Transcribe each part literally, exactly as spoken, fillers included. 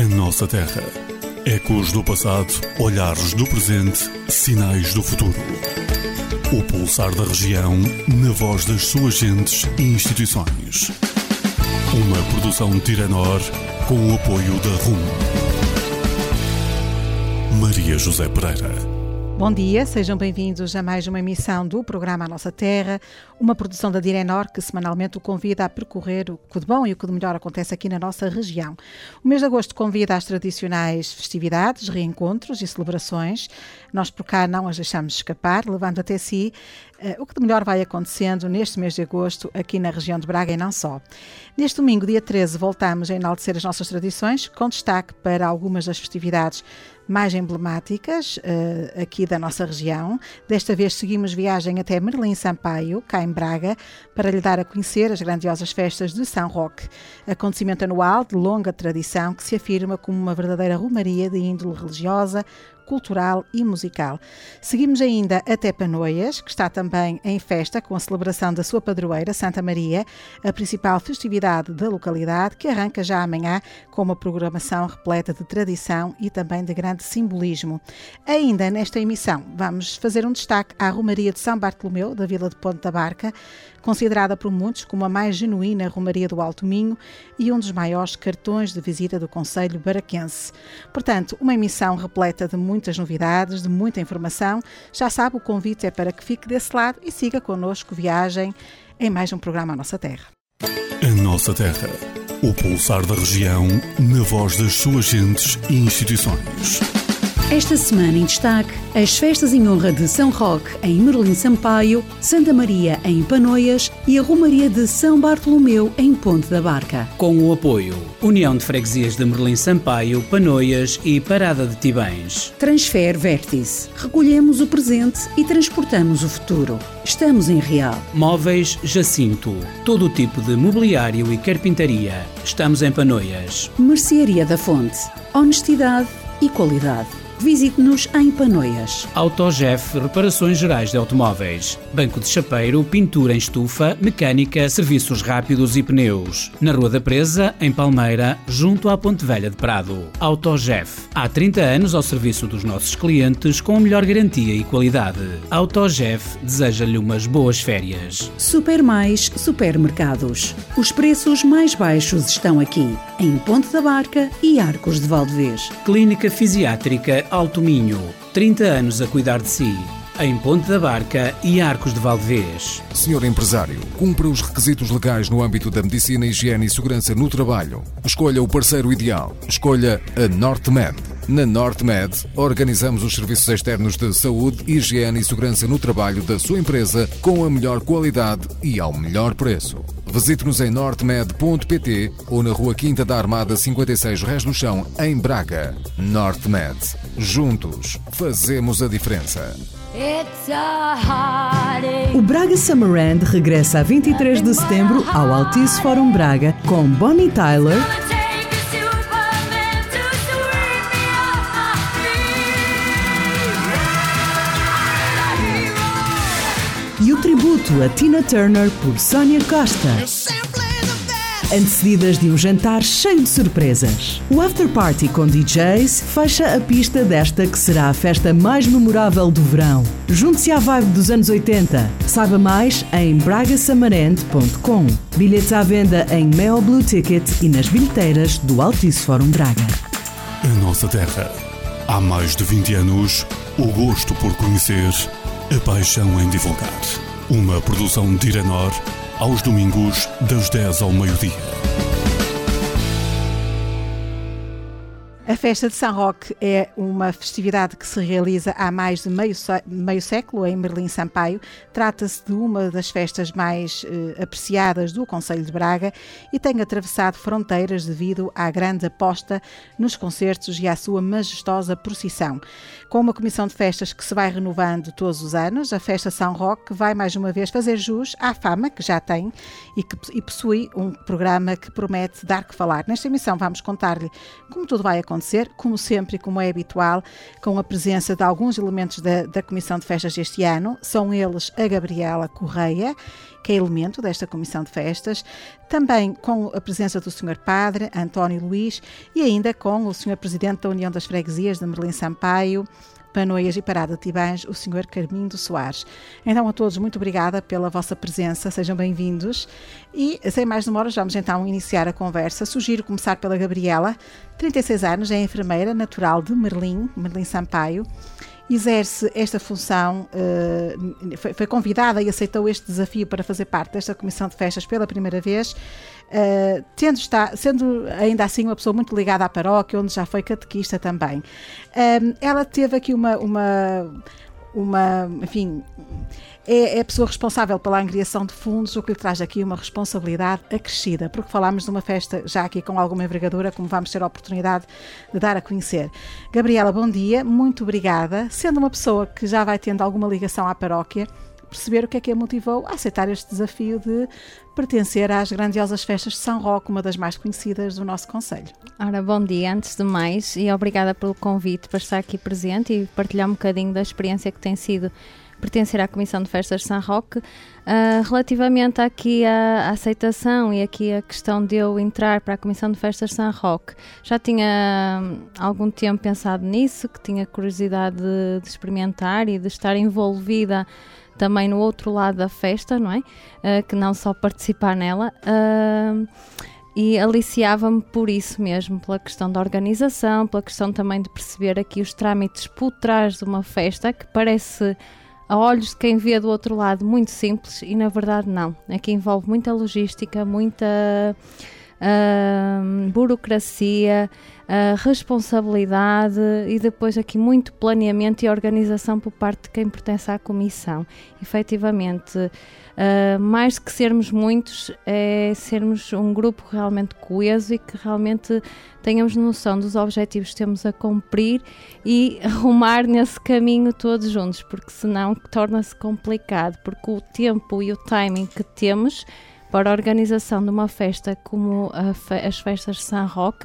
A nossa terra. Ecos do passado, olhares do presente, sinais do futuro. O pulsar da região, na voz das suas gentes e instituições. Uma produção Tiranor, com o apoio da R U M. Maria José Pereira. Bom dia, sejam bem-vindos a mais uma emissão do programa A Nossa Terra, uma produção da Tiranor que semanalmente o convida a percorrer o que de bom e o que de melhor acontece aqui na nossa região. O mês de agosto convida às tradicionais festividades, reencontros e celebrações. Nós por cá não as deixamos escapar, levando até si uh, o que de melhor vai acontecendo neste mês de agosto aqui na região de Braga e não só. Neste domingo, dia treze, voltamos a enaltecer as nossas tradições, com destaque para algumas das festividades mais emblemáticas uh, aqui da nossa região. Desta vez seguimos viagem até Merlim Sampaio, cá em Braga, para lhe dar a conhecer as grandiosas festas de São Roque, acontecimento anual de longa tradição que se afirma como uma verdadeira romaria de índole religiosa, cultural e musical. Seguimos ainda até Panoias, que está também em festa com a celebração da sua padroeira, Santa Maria, a principal festividade da localidade, que arranca já amanhã com uma programação repleta de tradição e também de grande simbolismo. Ainda nesta emissão vamos fazer um destaque à Romaria de São Bartolomeu, da Vila de Ponte da Barca, considerada por muitos como a mais genuína Romaria do Alto Minho e um dos maiores cartões de visita do concelho baraquense. Portanto, uma emissão repleta de muitas novidades, de muita informação. Já sabe, o convite é para que fique desse lado e siga connosco viagem em mais um programa A Nossa Terra. A Nossa Terra. O pulsar da região, na voz das suas gentes e instituições. Esta semana em destaque, as festas em honra de São Roque em Merlim Sampaio, Santa Maria em Panoias e a Romaria de São Bartolomeu em Ponte da Barca. Com o apoio União de Freguesias de Merlim Sampaio, Panoias e Parada de Tibães. Transfer Vértice. Recolhemos o presente e transportamos o futuro. Estamos em Real. Móveis Jacinto. Todo o tipo de mobiliário e carpintaria. Estamos em Panoias. Mercearia da Fonte. Honestidade e qualidade. Visite-nos em Panoias. Autogef Reparações Gerais de Automóveis. Banco de chapeiro, pintura em estufa, mecânica, serviços rápidos e pneus. Na Rua da Presa, em Palmeira, junto à Ponte Velha de Prado. Autogef. Há trinta anos ao serviço dos nossos clientes com a melhor garantia e qualidade. Autogef deseja-lhe umas boas férias. Super Mais Supermercados. Os preços mais baixos estão aqui, em Ponte da Barca e Arcos de Valdevez. Clínica Fisiátrica Alto Minho, trinta anos a cuidar de si, em Ponte da Barca e Arcos de Valdevez. Senhor empresário, cumpra os requisitos legais no âmbito da medicina, higiene e segurança no trabalho. Escolha o parceiro ideal. Escolha a NorteMed. Na NorteMed, organizamos os serviços externos de saúde, higiene e segurança no trabalho da sua empresa com a melhor qualidade e ao melhor preço. Visite-nos em nortemed ponto pt ou na Rua Quinta da Armada cinquenta e seis Rés do Chão, em Braga. NorteMed. Juntos, fazemos a diferença. O Braga Summerland regressa a vinte e três de setembro ao Altice Fórum Braga com Bonnie Tyler, e o tributo a Tina Turner por Sónia Costa, antecedidas de um jantar cheio de surpresas. O After Party com D Js fecha a pista desta que será a festa mais memorável do verão. Junte-se à vibe dos anos oitenta. Saiba mais em braga summerland ponto com. Bilhetes à venda em Mel Blue Ticket e nas bilheteiras do Altice Fórum Braga. A Nossa Terra. Há mais de vinte anos, o gosto por conhecer, a paixão em divulgar. Uma produção Tiranor, aos domingos, das dez ao meio-dia. A festa de São Roque é uma festividade que se realiza há mais de meio, meio século em Merlim Sampaio. Trata-se de uma das festas mais eh, apreciadas do concelho de Braga e tem atravessado fronteiras devido à grande aposta nos concertos e à sua majestosa procissão. Com uma comissão de festas que se vai renovando todos os anos, a festa São Roque vai mais uma vez fazer jus à fama que já tem e que e possui um programa que promete dar que falar. Nesta emissão vamos contar-lhe como tudo vai acontecer acontecer, como sempre e como é habitual, com a presença de alguns elementos da, da Comissão de Festas deste ano. São eles a Gabriela Correia, que é elemento desta Comissão de Festas, também com a presença do senhor Padre António Luís e ainda com o senhor Presidente da União das Freguesias de Merlim Sampaio, Panoias e Parada de Tibães, o senhor Carmindo Soares. Então a todos muito obrigada pela vossa presença, sejam bem-vindos e sem mais demoras vamos então iniciar a conversa. Sugiro começar pela Gabriela, trinta e seis anos, é enfermeira natural de Merlim, Merlim Sampaio. Exerce esta função, uh, foi, foi convidada e aceitou este desafio para fazer parte desta Comissão de Festas pela primeira vez, uh, tendo está, sendo ainda assim uma pessoa muito ligada à paróquia, onde já foi catequista também. Uh, ela teve aqui uma, uma, uma enfim, é, é a pessoa responsável pela angriação de fundos, o que lhe traz aqui uma responsabilidade acrescida, porque falámos de uma festa já aqui com alguma envergadura, como vamos ter a oportunidade de dar a conhecer. Gabriela, bom dia, muito obrigada. Sendo uma pessoa que já vai tendo alguma ligação à paróquia, perceber o que é que a motivou a aceitar este desafio de pertencer às grandiosas festas de São Roque, uma das mais conhecidas do nosso concelho. Ora, bom dia, antes de mais, e obrigada pelo convite para estar aqui presente e partilhar um bocadinho da experiência que tem sido pertencer à Comissão de Festas de São Roque. Uh, relativamente aqui à, à aceitação e aqui a questão de eu entrar para a Comissão de Festas de São Roque, já tinha hum, algum tempo pensado nisso, que tinha curiosidade de, de experimentar e de estar envolvida também no outro lado da festa, não é? Uh, que não só participar nela. Uh, E aliciava-me por isso mesmo, pela questão da organização, pela questão também de perceber aqui os trâmites por trás de uma festa, que parece, a olhos de quem vê do outro lado, muito simples e na verdade não. Aqui envolve muita logística, muita uh, burocracia, uh, responsabilidade e depois aqui muito planeamento e organização por parte de quem pertence à comissão. Efetivamente, uh, mais que sermos muitos, é sermos um grupo realmente coeso e que realmente tenhamos noção dos objetivos que temos a cumprir e arrumar nesse caminho todos juntos, porque senão torna-se complicado, porque o tempo e o timing que temos para a organização de uma festa como a fe- as festas de São Roque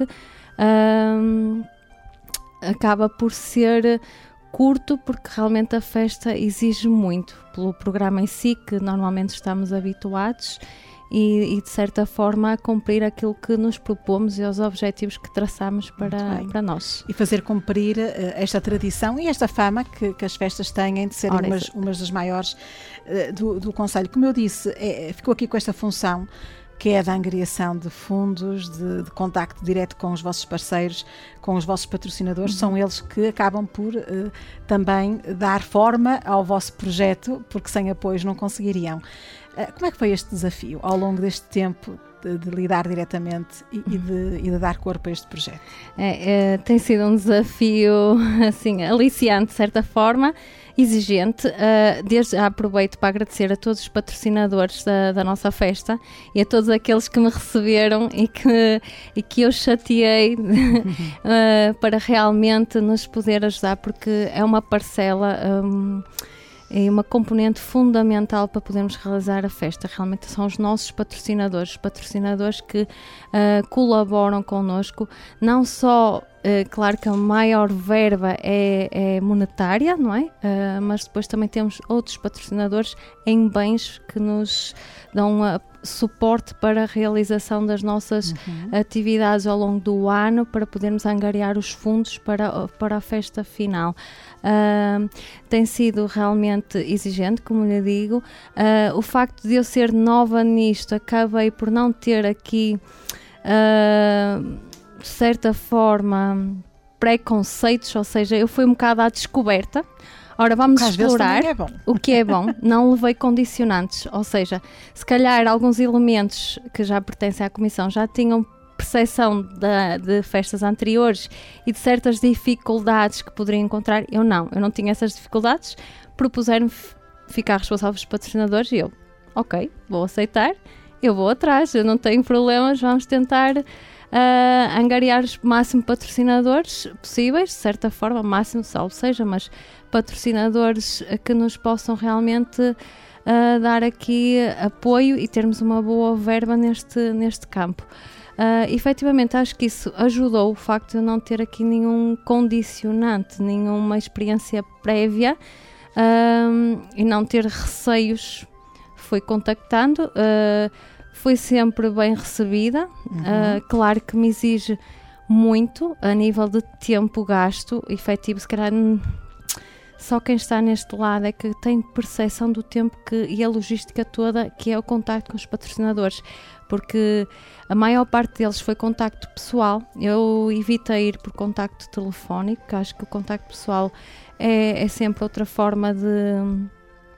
um, acaba por ser curto, porque realmente a festa exige muito pelo programa em si, que normalmente estamos habituados e, e de certa forma a cumprir aquilo que nos propomos e os objetivos que traçamos para, para nós. E fazer cumprir uh, esta tradição e esta fama que, que as festas têm de serem Ora, umas, umas das maiores uh, do, do concelho. Como eu disse, é, ficou aqui com esta função que é a da angriação de fundos, de, de contacto direto com os vossos parceiros, com os vossos patrocinadores. Uhum. São eles que acabam por uh, também dar forma ao vosso projeto, porque sem apoios não conseguiriam. Uh, como é que foi este desafio ao longo deste tempo de, de lidar diretamente e, e, de, e de dar corpo a este projeto? É, é, tem sido um desafio assim, aliciante de certa forma, exigente. Uh, desde já aproveito para agradecer a todos os patrocinadores da, da nossa festa e a todos aqueles que me receberam e que, e que eu chateei uh, para realmente nos poder ajudar, porque é uma parcela um, e uma componente fundamental para podermos realizar a festa. Realmente são os nossos patrocinadores, os patrocinadores que uh, colaboram connosco, não só Uh, claro que a maior verba é, é monetária, não é? Uh, mas depois também temos outros patrocinadores em bens que nos dão uh, suporte para a realização das nossas uhum. atividades ao longo do ano, para podermos angariar os fundos para, para a festa final. Uh, tem sido realmente exigente, como lhe digo. Uh, o facto de eu ser nova nisto, acabei por não ter aqui... Uh, de certa forma, preconceitos, ou seja, eu fui um bocado à descoberta. Ora, vamos Às explorar é o que é bom. Não levei condicionantes, ou seja, se calhar alguns elementos que já pertencem à comissão já tinham percepção de, de festas anteriores e de certas dificuldades que poderiam encontrar. Eu não, eu não tinha essas dificuldades. Propuseram-me ficar responsável pelos patrocinadores e eu, ok, vou aceitar, eu vou atrás, eu não tenho problemas, vamos tentar... Uh, angariar os máximos patrocinadores possíveis, de certa forma, máximo salvo seja, mas patrocinadores que nos possam realmente uh, dar aqui apoio e termos uma boa verba neste, neste campo. Uh, efetivamente, acho que isso ajudou o facto de eu não ter aqui nenhum condicionante, nenhuma experiência prévia uh, e não ter receios. Fui contactando, uh, fui sempre bem recebida, uhum. uh, claro que me exige muito a nível de tempo gasto, efetivo, se calhar só quem está neste lado é que tem percepção do tempo que, e a logística toda que é o contacto com os patrocinadores, porque a maior parte deles foi contacto pessoal. Eu evitei ir por contacto telefónico, porque acho que o contacto pessoal é, é sempre outra forma de...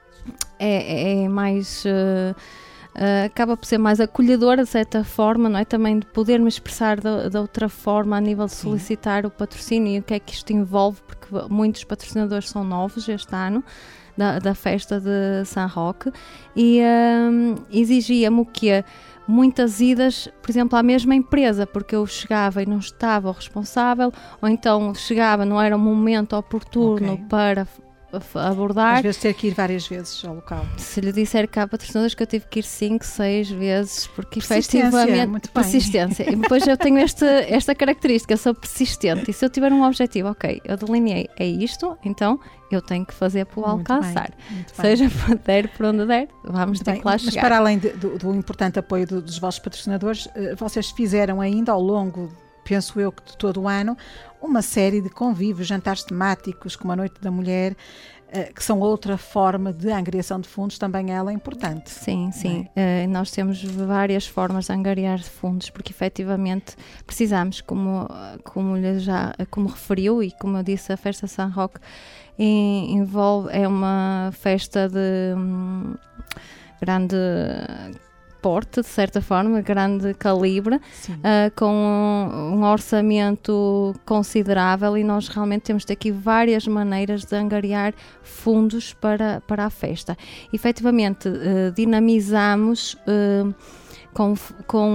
é, é mais... Uh, Uh, acaba por ser mais acolhedora de certa forma, não é? Também de poder me expressar de, de outra forma a nível de solicitar Sim. o patrocínio e o que é que isto envolve, porque muitos patrocinadores são novos este ano da, da festa de São Roque e um, exigia-me o quê? Muitas idas, por exemplo, à mesma empresa, porque eu chegava e não estava o responsável, ou então chegava, não era um momento oportuno okay. para abordar. Às vezes ter que ir várias vezes ao local. Se lhe disser que há patrocinadores que eu tive que ir cinco, seis vezes, porque efetivamente muito persistência. E depois eu tenho esta, esta característica, eu sou persistente e se eu tiver um objetivo, ok, eu delineei, é isto, então eu tenho que fazer para o alcançar. Bem, seja por der, por onde der, vamos muito ter bem. que lá Mas chegar. Mas para além de, do, do importante apoio do, dos vossos patrocinadores, vocês fizeram ainda ao longo, penso eu, que de todo o ano, uma série de convívios, jantares temáticos, como a Noite da Mulher, uh, que são outra forma de angariação de fundos, também ela é importante. Sim, sim. É? Uh, nós temos várias formas de angariar fundos, porque efetivamente precisamos, como, como, já, como referiu e como eu disse, a Festa São Roque envolve, é uma festa de um, grande... porte, de certa forma, grande calibre, uh, com um, um orçamento considerável e nós realmente temos aqui várias maneiras de angariar fundos para, para a festa. Efetivamente, uh, dinamizamos uh, com, com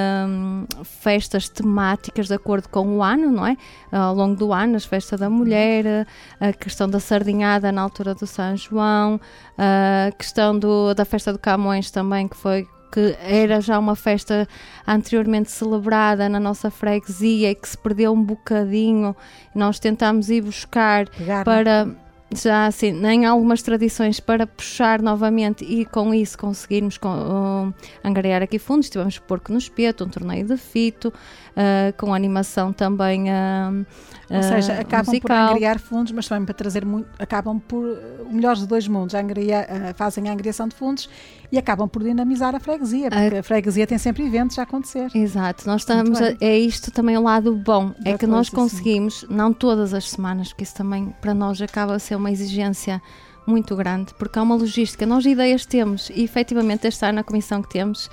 uh, festas temáticas de acordo com o ano, não é? Uh, ao longo do ano, as festas da mulher, a questão da sardinhada na altura do São João, a questão do, da festa do Camões também, que foi que era já uma festa anteriormente celebrada na nossa freguesia e que se perdeu um bocadinho. Nós tentámos ir buscar Pegar, para, né? já assim, em algumas tradições, para puxar novamente e com isso conseguirmos com, uh, angariar aqui fundos. Tivemos Porco no Espeto, um torneio de fito, uh, com animação também uh, Ou seja, acabam musical. por angariar fundos, mas também para trazer muito, acabam por o melhor dos dois mundos, angariar, uh, fazem a angariação de fundos e acabam por dinamizar a freguesia, porque a, a freguesia tem sempre eventos a acontecer. Exato, nós estamos a, é isto também o lado bom, da é que nós conseguimos, assim. não todas as semanas, porque isso também para nós acaba a ser uma exigência muito grande, porque há uma logística, nós ideias temos e efetivamente este ano na comissão que temos,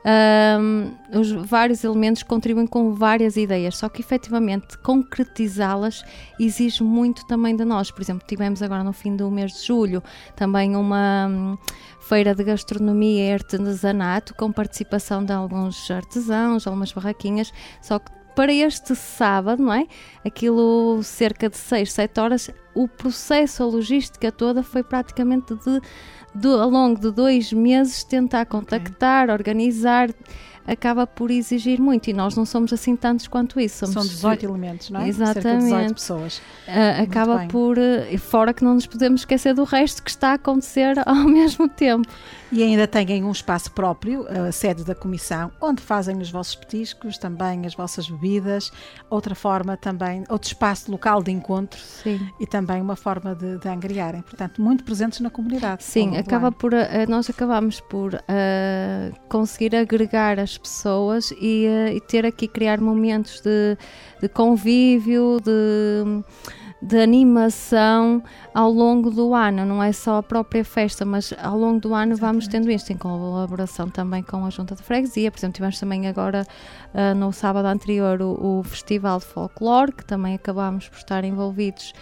Um, os vários elementos contribuem com várias ideias, só que efetivamente concretizá-las exige muito também de nós. Por exemplo, tivemos agora no fim do mês de julho também uma um, feira de gastronomia e artesanato com participação de alguns artesãos, algumas barraquinhas, só que para este sábado, não é? Aquilo cerca de seis, sete horas, o processo, a logística toda foi praticamente de Do, ao longo de dois meses tentar contactar, okay. organizar, acaba por exigir muito e nós não somos assim tantos quanto isso. Somos São dezoito elementos, não é? Exatamente. Cerca de dezoito pessoas. Uh, acaba por, uh, fora que não nos podemos esquecer do resto que está a acontecer ao mesmo tempo. E ainda têm um espaço próprio, a sede da comissão, onde fazem os vossos petiscos, também as vossas bebidas, outra forma também, outro espaço local de encontro. Sim. E também uma forma de, de angariarem. Portanto, muito presentes na comunidade. Sim, acaba por, uh, nós acabamos por uh, conseguir agregar as pessoas e, uh, e ter aqui, criar momentos de, de convívio, de... de animação ao longo do ano, não é só a própria festa, mas ao longo do ano Exatamente. Vamos tendo isto em colaboração também com a Junta de Freguesia. Por exemplo, tivemos também agora uh, no sábado anterior o, o Festival de Folclore, que também acabámos por estar envolvidos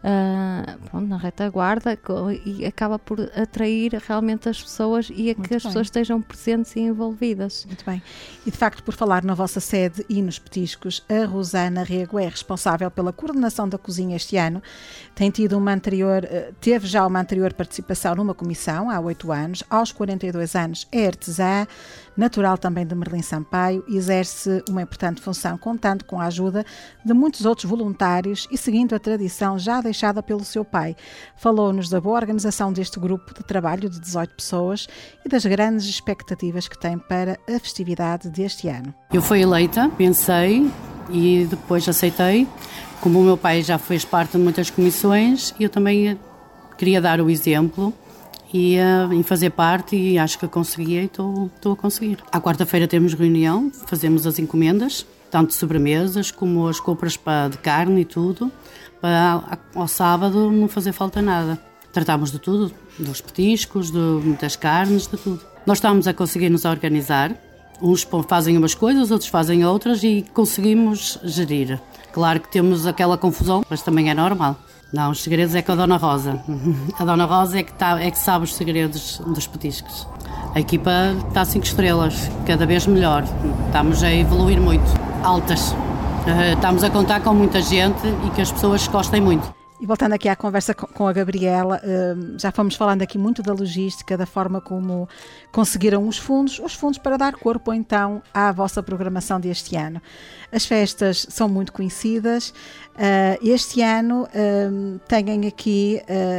uh, pronto, na retaguarda, e acaba por atrair realmente as pessoas e a que as bem. pessoas estejam presentes e envolvidas. Muito bem. E de facto, por falar na vossa sede e nos petiscos, a Rosana Rego é responsável pela coordenação da cozinha este ano. Tem tido uma anterior, teve já uma anterior participação numa comissão há oito anos. Aos quarenta e dois anos é artesã, natural também de Merlim Sampaio, e exerce uma importante função, contando com a ajuda de muitos outros voluntários e seguindo a tradição já deixada pelo seu pai. Falou-nos da boa organização deste grupo de trabalho de dezoito pessoas e das grandes expectativas que tem para a festividade deste ano. Eu fui eleita, pensei e depois aceitei. Como o meu pai já fez parte de muitas comissões, eu também queria dar o exemplo e uh, em fazer parte, e acho que conseguia e estou a conseguir. À quarta-feira temos reunião, fazemos as encomendas, tanto de sobremesas como as compras para, de carne e tudo, para ao sábado não fazer falta nada. Tratamos de tudo, dos petiscos, de, das carnes, de tudo. Nós estamos a conseguir nos organizar, uns fazem umas coisas, outros fazem outras e conseguimos gerir. Claro que temos aquela confusão, mas também é normal. Não, os segredos é com a Dona Rosa. A Dona Rosa é que, tá, é que sabe os segredos dos petiscos. A equipa está a cinco estrelas, cada vez melhor. Estamos a evoluir muito. Altas. Estamos a contar com muita gente e que as pessoas gostem muito. E voltando aqui à conversa com a Gabriela, já fomos falando aqui muito da logística, da forma como conseguiram os fundos, os fundos para dar corpo então à vossa programação deste ano. As festas são muito conhecidas, este ano têm aqui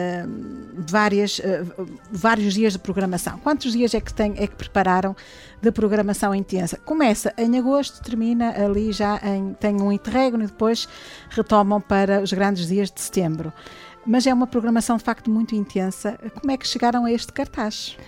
várias, vários dias de programação. Quantos dias é que, tem, é que prepararam de programação intensa? Começa em agosto, termina ali já em, tem um interregno e depois retomam para os grandes dias de setembro. Mas é uma programação de facto muito intensa. Como é que chegaram a este cartaz?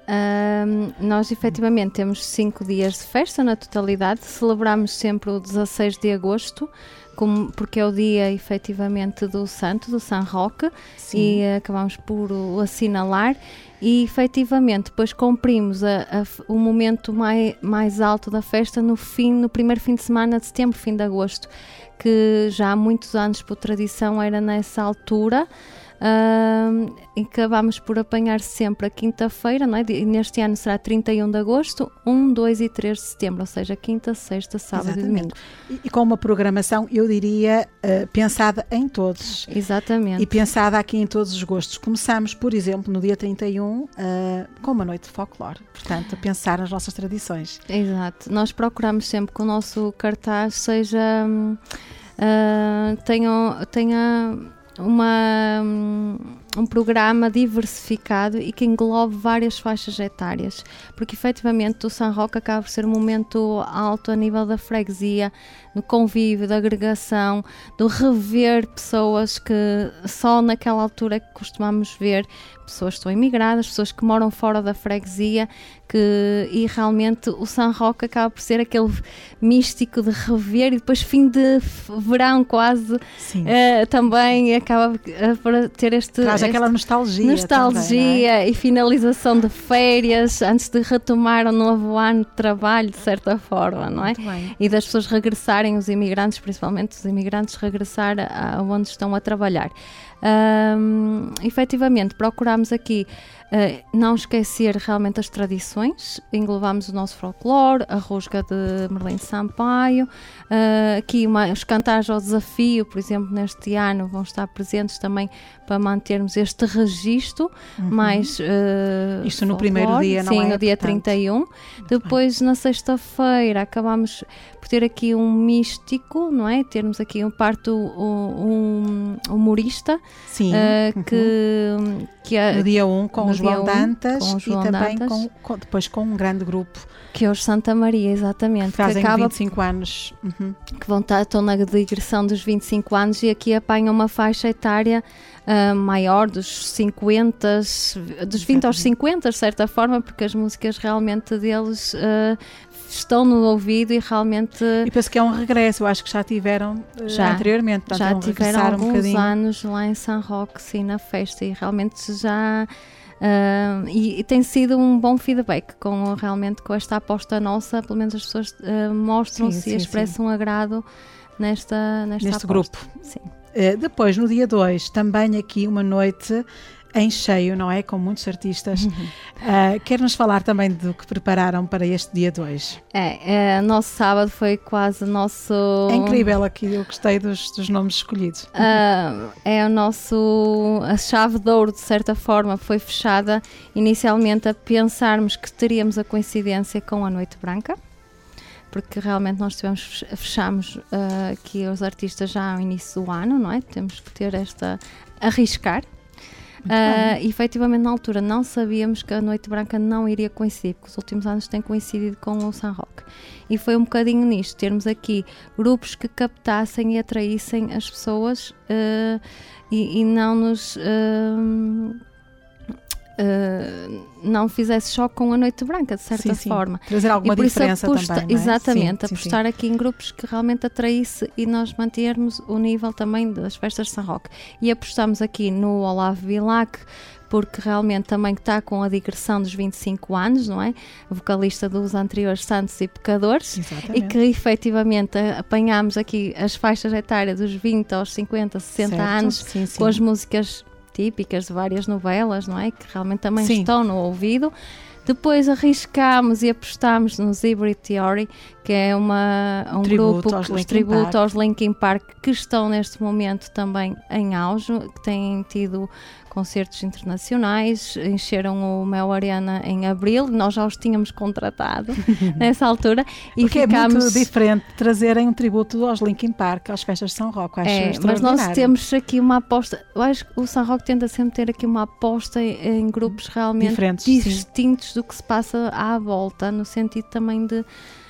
Um, nós efetivamente temos cinco dias de festa na totalidade. Celebramos sempre o dezasseis de agosto, como, porque é o dia efetivamente do santo, do São Roque. Sim. E acabamos por o assinalar. E efetivamente depois cumprimos a, a, o momento mais, mais alto da festa no, fim, no primeiro fim de semana de setembro, fim de agosto, que já há muitos anos por tradição era nessa altura. Uh, e acabamos por apanhar sempre a quinta-feira, não é? E neste ano será trinta e um de agosto, um, dois e três de setembro, ou seja, quinta, sexta, sábado Exatamente. e domingo. E, e com uma programação, eu diria, uh, pensada em todos. Exatamente. E pensada aqui em todos os gostos. Começamos, por exemplo, no dia trinta e um, uh, com uma noite de folclore, portanto, a pensar nas nossas tradições. Exato. Nós procuramos sempre que o nosso cartaz seja, uh, tenha... tenha Uma, um programa diversificado e que englobe várias faixas etárias, porque efetivamente o São Roque acaba por ser um momento alto a nível da freguesia, do convívio, da agregação, do rever pessoas que só naquela altura que costumamos ver, pessoas que estão imigradas, pessoas que moram fora da freguesia, que, e realmente o São Roque acaba por ser aquele místico de rever, e depois fim de verão quase, uh, também acaba por ter este... Traz este, aquela nostalgia. Nostalgia também, é? E finalização de férias, antes de retomar um novo ano de trabalho, de certa forma, não é? Muito bem. E das pessoas regressarem, os imigrantes, principalmente os imigrantes, regressar a, a onde estão a trabalhar. Um, efetivamente, procurámos aqui uh, não esquecer realmente as tradições, englobámos o nosso folclore, a rusga de Merlim Sampaio, uh, aqui uma, os cantares ao desafio, por exemplo, neste ano vão estar presentes também para mantermos este registro, uhum. mais uh, isto no folclore. Primeiro dia, não Sim, é? no dia Portanto, trinta e um. Depois, bem. Na sexta-feira, acabámos por ter aqui um místico, não é? Termos aqui um parto um, um humorista. Sim. Uh, que, uhum. que é, no dia um com o João um, Dantas com o João e também Dantas, com, com, depois com um grande grupo. Que é o Santa Maria, exatamente. Que fazem que acaba, vinte e cinco anos. Uhum. Que vão estar, estão na digressão dos vinte e cinco anos e aqui apanham uma faixa etária uh, maior, dos cinquenta, dos vinte aos cinquenta, de certa forma, porque as músicas realmente deles... Uh, estão no ouvido e realmente... E penso que é um regresso, eu acho que já tiveram já, anteriormente. Portanto, já tiveram alguns um anos lá em São Roque, sim, na festa, e realmente já... Uh, e, e tem sido um bom feedback com, realmente com esta aposta nossa, pelo menos as pessoas uh, mostram-se e expressam sim. agrado nesta, nesta neste aposta. grupo. Sim. Uh, depois, no dia dois, também aqui uma noite em cheio, não é? Com muitos artistas. Uhum. Uh, quer-nos falar também do que prepararam para este dia dois? É, é, nosso sábado foi quase o nosso... É incrível aqui, eu gostei dos, dos nomes escolhidos. Uh, é o nosso... A chave de ouro, de certa forma, foi fechada inicialmente a pensarmos que teríamos a coincidência com a Noite Branca, porque realmente nós tivemos, fechamos uh, aqui os artistas já ao início do ano, não é? Temos que ter esta... arriscar. Uh, e efetivamente na altura não sabíamos que a Noite Branca não iria coincidir, porque os últimos anos tem coincidido com o Sun Rock, e foi um bocadinho nisto, termos aqui grupos que captassem e atraíssem as pessoas uh, e, e não nos uh, Uh, não fizesse choque com a Noite Branca, de certa sim, forma. Sim. Trazer alguma diferença aposta, também, não é? Exatamente, sim, apostar sim, aqui em grupos que realmente atraísse e nós mantermos o nível também das festas de Sun Rock. E apostamos aqui no Olavo Bilac, porque realmente também está com a digressão dos vinte e cinco anos, não é? O vocalista dos anteriores Santos e Pecadores. Exatamente. E que efetivamente apanhámos aqui as faixas etárias dos vinte aos cinquenta, sessenta certo. anos, sim, sim. com as músicas típicas de várias novelas, não é? Que realmente também Sim. estão no ouvido. Depois arriscámos e apostámos no Hybrid Theory, que é uma, um tributo grupo, aos que, Linkin tributo Park. aos Linkin Park, que estão neste momento também em auge, que têm tido concertos internacionais, encheram o Mel Arena em abril, nós já os tínhamos contratado nessa altura. E Porque ficámos... é muito diferente trazerem um tributo aos Linkin Park, às festas de São Roque, acho é, mas nós temos aqui uma aposta, eu acho que o Sun Rock tenta sempre ter aqui uma aposta em, em grupos realmente diferentes, distintos sim. do que se passa à volta, no sentido também de,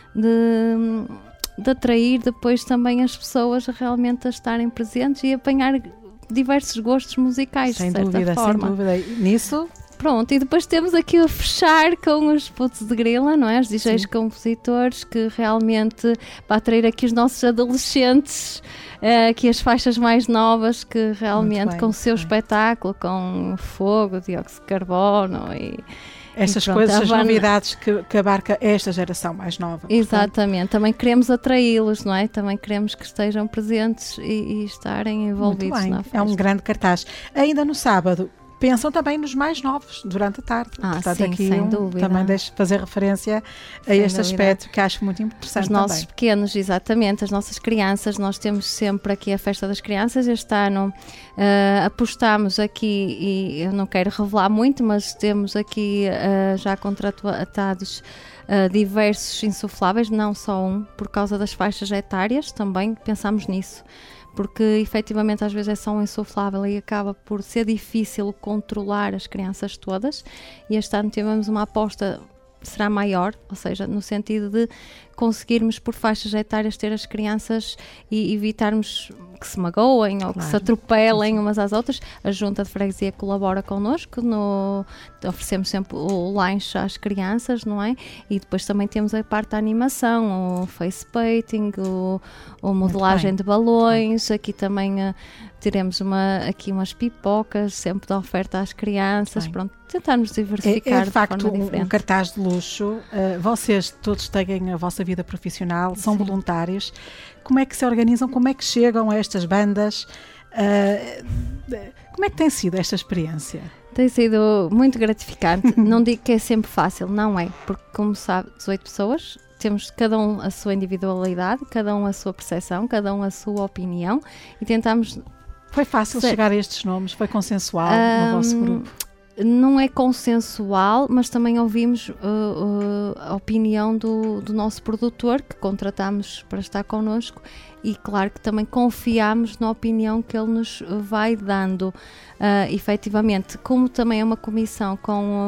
de, de atrair depois também as pessoas realmente a estarem presentes e apanhar diversos gostos musicais, sem de certa dúvida, forma. Sem dúvida, nisso... Pronto, e depois temos aqui a fechar com os putos de grila, não é? Os D Js sim. compositores que realmente para atrair aqui os nossos adolescentes, uh, aqui as faixas mais novas que realmente bem, com o seu bem. espetáculo, com fogo, dióxido de carbono e... Estas pronto, coisas, as van... novidades que, que abarca esta geração mais nova. Exatamente, portanto. Também queremos atraí-los, não é? Também queremos que estejam presentes e, e estarem envolvidos Muito bem. na festa. É um grande cartaz. Ainda no sábado, pensam também nos mais novos durante a tarde. Ah, portanto, sim, aqui sem um, dúvida. também deixo fazer referência a sem este dúvida. aspecto que acho muito interessante. Os nossos também. pequenos, exatamente, as nossas crianças, nós temos sempre aqui a Festa das Crianças. Este ano uh, apostamos aqui, e eu não quero revelar muito, mas temos aqui uh, já contratados uh, diversos insufláveis, não só um, por causa das faixas etárias, também pensamos nisso. Porque efetivamente às vezes é só um insuflável e acaba por ser difícil controlar as crianças todas, e este ano tivemos uma aposta, será maior, ou seja, no sentido de conseguirmos por faixas etárias ter as crianças e evitarmos que se magoem ou claro. que se atropelem umas às outras. A Junta de Freguesia colabora connosco, no, oferecemos sempre o lanche às crianças, não é? E depois também temos a parte da animação, o face painting, o, o modelagem de balões, aqui também uh, teremos uma, aqui umas pipocas, sempre de oferta às crianças, pronto, tentarmos diversificar é, é de facto de forma um, diferente. um cartaz de luxo. Uh, vocês todos têm a vossa vida profissional, são Sim. voluntários. Como é que se organizam? Como é que chegam a estas bandas? Uh, como é que tem sido esta experiência? Tem sido muito gratificante. Não digo que é sempre fácil, não é, porque como sabe, dezoito pessoas, temos cada um a sua individualidade, cada um a sua percepção, cada um a sua opinião, e tentamos... Foi fácil ser... chegar a estes nomes? Foi consensual um, no vosso grupo? Não é consensual, mas também ouvimos uh, uh, a opinião do, do nosso produtor, que contratamos para estar connosco, e claro que também confiamos na opinião que ele nos vai dando. Uh, efetivamente, como também é uma comissão com...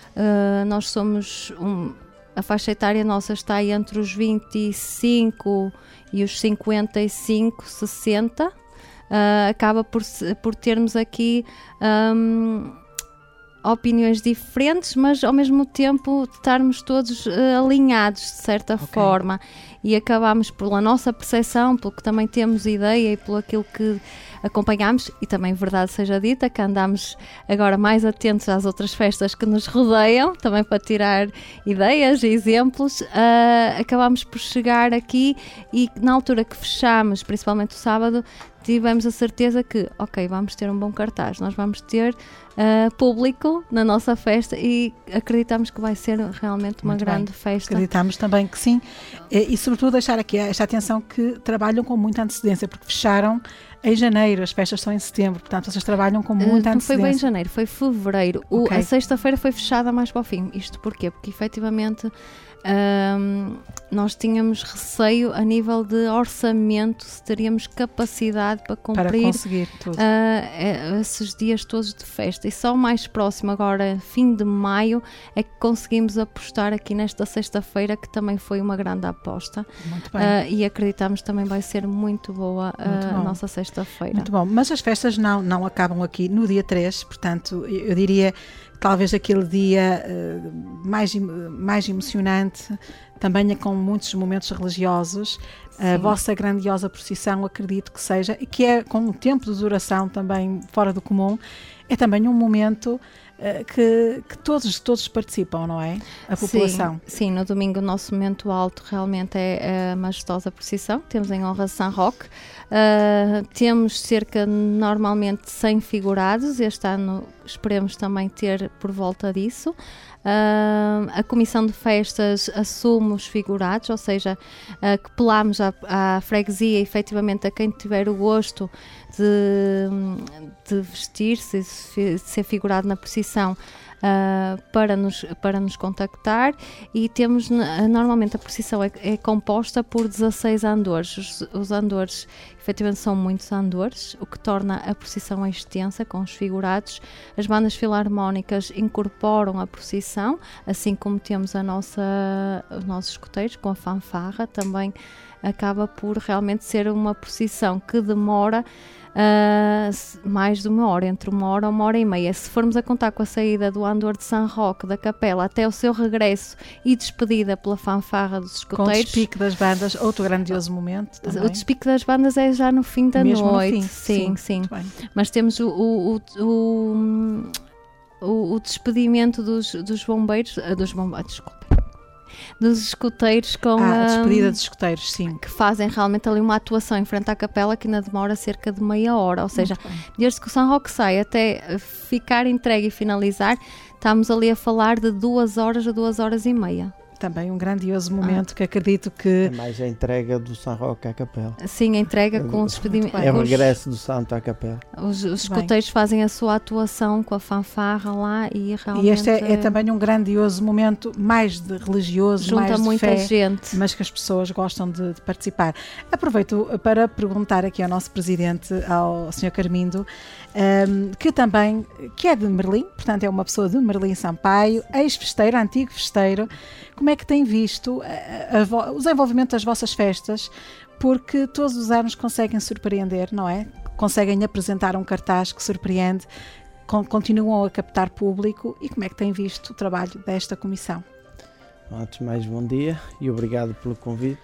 Uh, nós somos... Um, a faixa etária nossa está entre os vinte e cinco e os cinquenta e cinco, sessenta. Uh, acaba por, por termos aqui... Um, opiniões diferentes, mas ao mesmo tempo estarmos todos uh, alinhados de certa okay. forma, e acabamos pela nossa percepção, pelo que também temos ideia e pelo aquilo que acompanhámos e também, verdade seja dita, que andamos agora mais atentos às outras festas que nos rodeiam, também para tirar ideias e exemplos. Uh, acabámos por chegar aqui e na altura que fechámos, principalmente o sábado, tivemos a certeza que, ok, vamos ter um bom cartaz, nós vamos ter uh, público na nossa festa e acreditamos que vai ser realmente uma Muito grande bem. festa. Acreditamos também que sim, e, e sobretudo deixar aqui esta atenção que trabalham com muita antecedência, porque fecharam em janeiro, as festas são em setembro, portanto vocês trabalham com muita uh, antecedência. Não foi bem em janeiro, foi fevereiro. Okay. O, a sexta-feira foi fechada mais para o fim. Isto porquê? Porque efetivamente Um, nós tínhamos receio a nível de orçamento, se teríamos capacidade para cumprir para conseguir tudo. Uh, esses dias todos de festa, e só mais próximo agora, fim de maio, é que conseguimos apostar aqui nesta sexta-feira, que também foi uma grande aposta. Muito bem. Uh, e acreditamos também vai ser muito boa uh, muito a nossa sexta-feira. Muito bom, mas as festas não, não acabam aqui no dia três, portanto eu diria talvez aquele dia uh, mais, mais emocionante, também é com muitos momentos religiosos. Sim. A vossa grandiosa procissão, acredito que seja, e que é com um tempo de duração também fora do comum, é também um momento uh, que, que todos, todos participam, não é? A população. Sim, sim, no domingo o nosso momento alto realmente é a majestosa procissão, temos em honra São Roque. Uh, temos cerca, normalmente, cem figurados. Este ano esperemos também ter por volta disso. Uh, a Comissão de Festas assume os figurados, ou seja, uh, que pelamos à, à freguesia, efetivamente, a quem tiver o gosto de, de vestir-se, de ser figurado na procissão, Uh, para, nos, para nos contactar. E temos, normalmente a procissão é, é composta por dezasseis andores. Os, os andores efetivamente são muitos andores, o que torna a procissão extensa com os figurados. As bandas filarmónicas incorporam a procissão, assim como temos a nossa, os nossos escuteiros com a fanfarra. Também acaba por realmente ser uma procissão que demora Uh, mais de uma hora, entre uma hora e uma hora e meia. Se formos a contar com a saída do andor de São Roque da capela até o seu regresso e despedida pela fanfarra dos escuteiros, com o despique das bandas, outro grandioso momento também. O despique das bandas é já no fim da Mesmo noite. No fim. Sim, sim, sim. Mas temos o, o, o, o, o despedimento dos, dos bombeiros, dos bombeiros, desculpa. dos escuteiros com ah, a despedida um, dos escuteiros, sim. Que fazem realmente ali uma atuação em frente à capela que ainda demora cerca de meia hora, ou seja, desde que o São Roque sai até ficar entregue e finalizar, estamos ali a falar de duas horas a duas horas e meia. Também um grandioso momento ah. que acredito que... É mais a entrega do São Roque à capela. Sim, a entrega com o despedimento. É o regresso do santo à capela. Os, os escuteiros fazem a sua atuação com a fanfarra lá e realmente... E este é, é também um grandioso momento, mais de religioso, junta mais de muita fé, gente. Mas que as pessoas gostam de, de participar. Aproveito para perguntar aqui ao nosso presidente, ao senhor Carmindo, um, que também, que é de Merlim, portanto é uma pessoa de Merlim Sampaio, ex-festeiro, antigo festeiro. Como é que tem visto a, a, a, o desenvolvimento das vossas festas? Porque todos os anos conseguem surpreender, não é? Conseguem apresentar um cartaz que surpreende, con, continuam a captar público. E como é que tem visto o trabalho desta comissão? Antes de mais, bom dia e obrigado pelo convite.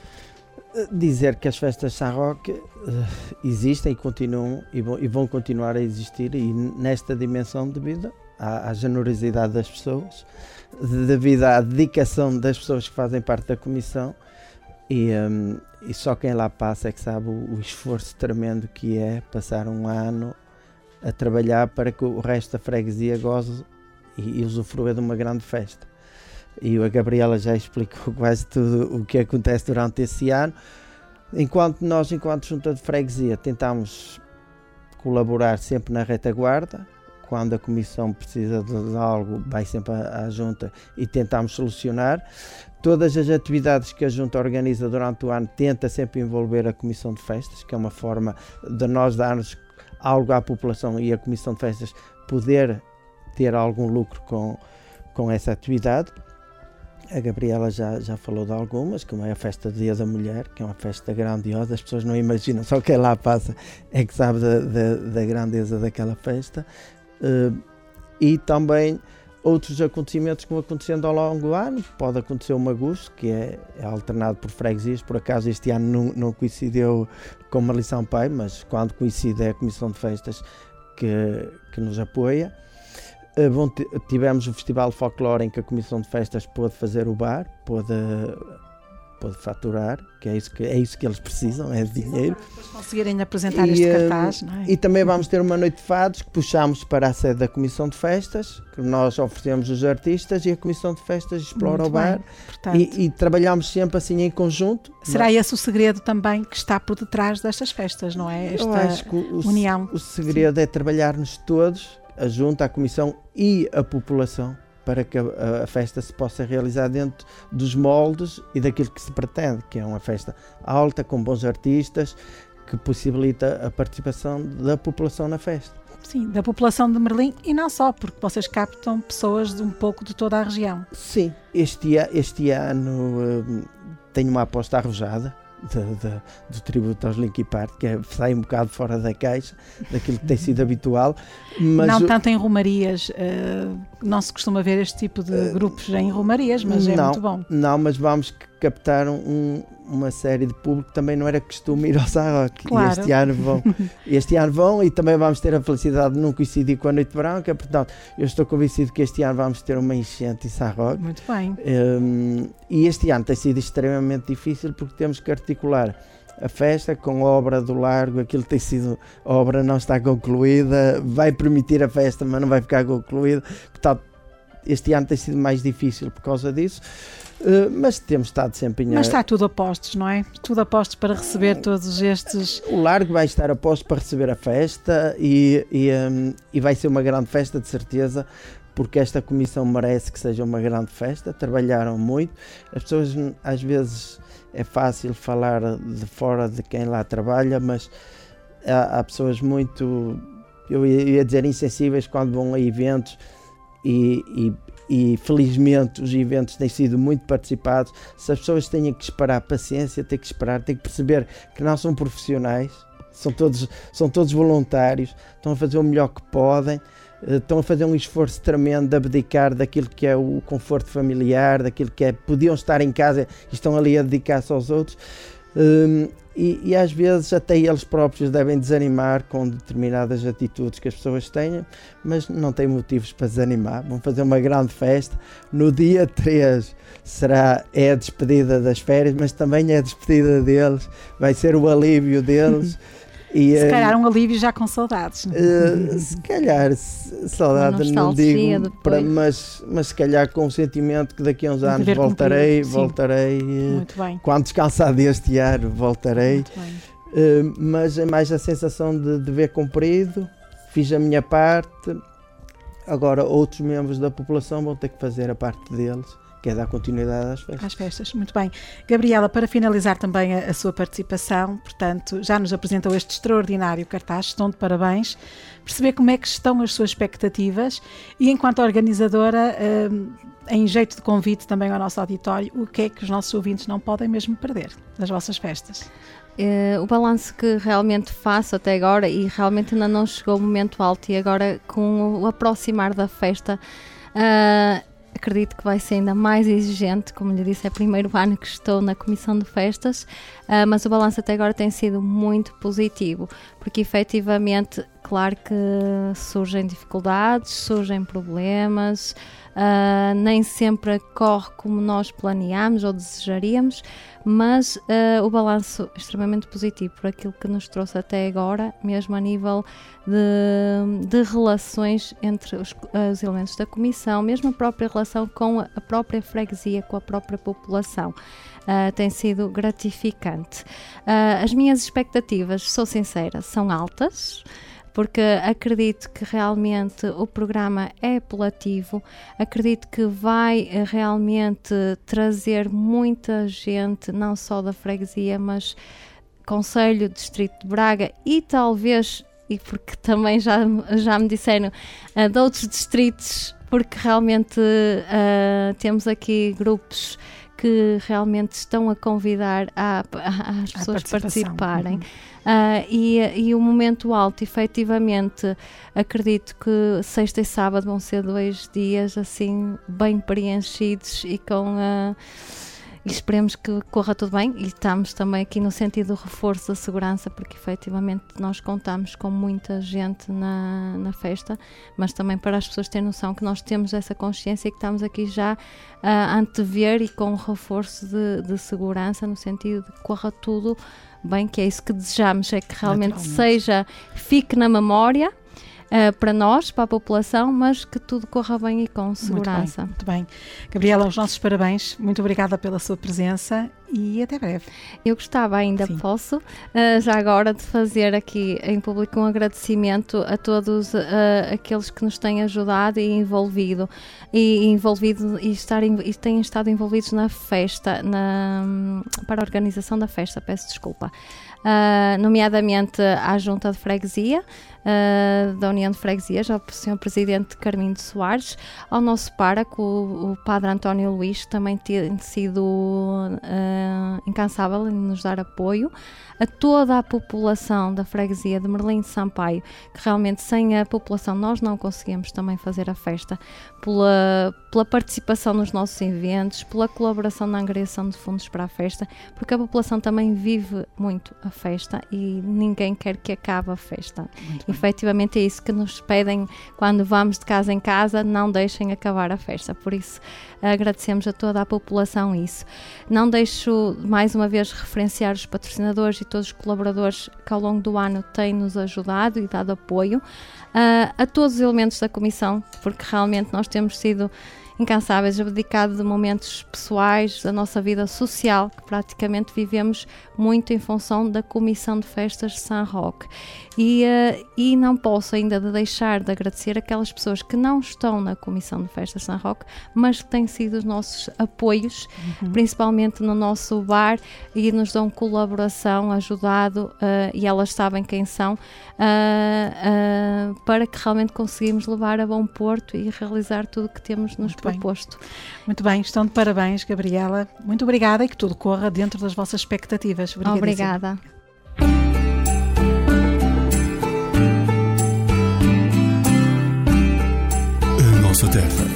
Dizer que as festas de São Roque uh, existem e continuam e vão, e vão continuar a existir, e nesta dimensão devido à, à generosidade das pessoas, devido à dedicação das pessoas que fazem parte da comissão, e, um, e só quem lá passa é que sabe o, o esforço tremendo que é passar um ano a trabalhar para que o resto da freguesia goze e, e usufrua de uma grande festa. E a Gabriela já explicou quase tudo o que acontece durante esse ano. Enquanto nós, enquanto junta de freguesia, tentamos colaborar sempre na retaguarda. Quando a comissão precisa de algo, vai sempre à, à junta e tentamos solucionar. Todas as atividades que a junta organiza durante o ano tenta sempre envolver a comissão de festas, que é uma forma de nós darmos algo à população e a comissão de festas poder ter algum lucro com, com essa atividade. A Gabriela já, já falou de algumas, como é a festa do Dia da Mulher, que é uma festa grandiosa, as pessoas não imaginam, só quem lá passa é que sabe da, da, da grandeza daquela festa. Uh, e também outros acontecimentos que vão acontecendo ao longo do ano. Pode acontecer o Magusto, que é, é alternado por freguesias. Por acaso este ano não, não coincidiu com Marlição Pai, mas quando coincide é a Comissão de Festas que, que nos apoia. Uh, bom, tivemos o Festival de Folclore em que a Comissão de Festas pôde fazer o bar, pôde, pôde faturar, que é isso que, é isso que eles precisam, é dinheiro. Para conseguirem apresentar e, este cartaz, não é? E também vamos ter uma noite de fados que puxamos para a sede da Comissão de Festas, que nós oferecemos os artistas e a Comissão de Festas explora Muito o bar. bem, portanto, e, e trabalhamos sempre assim em conjunto. Será mas... esse o segredo também que está por detrás destas festas, não é? Esta Eu acho que o, união. O segredo Sim. é trabalharmos todos, a Junta, a Comissão e a população, para que a, a festa se possa realizar dentro dos moldes e daquilo que se pretende, que é uma festa alta, com bons artistas, que possibilita a participação da população na festa. Sim, da população de Merlim e não só, porque vocês captam pessoas de um pouco de toda a região. Sim, este, este ano uh, tenho uma aposta arrojada de, de, do tributo aos Linkin Park, que é, sai um bocado fora da caixa, daquilo que tem sido habitual. Mas não o... tanto em romarias, uh, não se costuma ver este tipo de uh, grupos em romarias, mas não, é muito bom. Não, mas vamos captar um, uma série de público que também não era costume ir ao Sarroque. Claro. E este ano vão, este ano vão, e também vamos ter a felicidade de não coincidir com a Noite Branca, portanto, eu estou convencido que este ano vamos ter uma enchente em Sarroque. Muito bem. Um, e este ano tem sido extremamente difícil porque temos que articular a festa com a obra do Largo. Aquilo tem sido, a obra não está concluída, vai permitir a festa, mas não vai ficar concluída, portanto, este ano tem sido mais difícil por causa disso. Uh, mas temos estado sempre em... Mas está tudo a postos, não é? Tudo a postos para receber todos estes... O Largo vai estar a postos para receber a festa e, e, um, e vai ser uma grande festa, de certeza, porque esta comissão merece que seja uma grande festa. Trabalharam muito. As pessoas, às vezes, é fácil falar de fora de quem lá trabalha, mas há, há pessoas muito, eu ia dizer, insensíveis quando vão a eventos e... e E felizmente os eventos têm sido muito participados. Se as pessoas têm que esperar paciência, têm que esperar, têm que perceber que não são profissionais, são todos, são todos voluntários, estão a fazer o melhor que podem, estão a fazer um esforço tremendo de abdicar daquilo que é o conforto familiar, daquilo que é, podiam estar em casa e estão ali a dedicar-se aos outros. Um, e, e às vezes até eles próprios devem desanimar com determinadas atitudes que as pessoas têm, mas não têm motivos para desanimar. Vão fazer uma grande festa. No dia três será, é a despedida das férias, mas também é a despedida deles, vai ser o alívio deles. E, se calhar um alívio já com saudades. Uh, se calhar saudades, não digo, para, mas, mas se calhar com o sentimento que daqui a uns anos voltarei, cumprido, voltarei, Muito bem. Quando descansar deste ano voltarei, uh, mas é mais a sensação de dever cumprido, fiz a minha parte, agora outros membros da população vão ter que fazer a parte deles, que é dar continuidade às festas. Às festas, muito bem. Gabriela, para finalizar também a, a sua participação, portanto, já nos apresentou este extraordinário cartaz, estão de parabéns, perceber como é que estão as suas expectativas e, enquanto organizadora, um, em jeito de convite também ao nosso auditório, o que é que os nossos ouvintes não podem mesmo perder das vossas festas? Uh, o balanço que realmente faço até agora, e realmente ainda não chegou o momento alto, e agora com o aproximar da festa, uh, acredito que vai ser ainda mais exigente. Como lhe disse, é o primeiro ano que estou na Comissão de Festas, uh, mas o balanço até agora tem sido muito positivo, porque efetivamente, claro que surgem dificuldades, surgem problemas, uh, nem sempre corre como nós planeámos ou desejaríamos, mas uh, o balanço é extremamente positivo por aquilo que nos trouxe até agora, mesmo a nível de, de relações entre os, os elementos da Comissão, mesmo a própria relação com a própria freguesia, com a própria população. Uh, tem sido gratificante. Uh, as minhas expectativas, sou sincera, são altas, porque acredito que realmente o programa é apelativo, acredito que vai realmente trazer muita gente, não só da freguesia, mas Concelho, Distrito de Braga e talvez, e porque também já, já me disseram, uh, de outros distritos, porque realmente uh, temos aqui grupos que realmente estão a convidar a, a, as pessoas a participarem. Uhum. Uh, e, e o momento alto, efetivamente, acredito que sexta e sábado vão ser dois dias assim bem preenchidos e com... Uh, E esperemos que corra tudo bem, e estamos também aqui no sentido do reforço da segurança, porque efetivamente nós contamos com muita gente na, na festa, mas também para as pessoas terem noção que nós temos essa consciência e que estamos aqui já a antever e com um reforço de, de segurança, no sentido de que corra tudo bem, que é isso que desejamos, é que realmente seja, fique na memória, Uh, para nós, para a população, mas que tudo corra bem e com segurança. Muito bem, muito bem. Gabriela, os nossos parabéns, muito obrigada pela sua presença e até breve. Eu gostava ainda, Sim. posso, uh, já agora de fazer aqui em público um agradecimento a todos uh, aqueles que nos têm ajudado e envolvido, e, envolvido, e, estar, e têm estado envolvidos na festa, na, para a organização da festa, peço desculpa. Uh, nomeadamente à Junta de Freguesia, uh, da União de Freguesias, ao senhor Presidente Carminho de Soares, ao nosso pároco, o, o Padre António Luís, que também tem sido uh, incansável em nos dar apoio, a toda a população da Freguesia de Merlim de Sampaio, que realmente sem a população nós não conseguimos também fazer a festa, pela, pela participação nos nossos eventos, pela colaboração na angariação de fundos para a festa, porque a população também vive muito a festa e ninguém quer que acabe a festa. Efetivamente é isso que nos pedem quando vamos de casa em casa, não deixem acabar a festa, por isso agradecemos a toda a população isso. Não deixo mais uma vez referenciar os patrocinadores e todos os colaboradores que ao longo do ano têm nos ajudado e dado apoio, uh, a todos os elementos da comissão, porque realmente nós temos sido incansáveis, abdicado de momentos pessoais, da nossa vida social, que praticamente vivemos muito em função da Comissão de Festas de São Roque. E, uh, e não posso ainda de deixar de agradecer aquelas pessoas que não estão na Comissão de Festas de São Roque, mas que têm sido os nossos apoios, uhum. principalmente no nosso bar, e nos dão colaboração, ajudado, uh, e elas sabem quem são, uh, uh, para que realmente conseguimos levar a bom porto e realizar tudo o que temos nos Muito proposto. Bem. Muito bem, estão de parabéns, Gabriela. Muito obrigada e que tudo corra dentro das vossas expectativas. Obrigada. A nossa terra.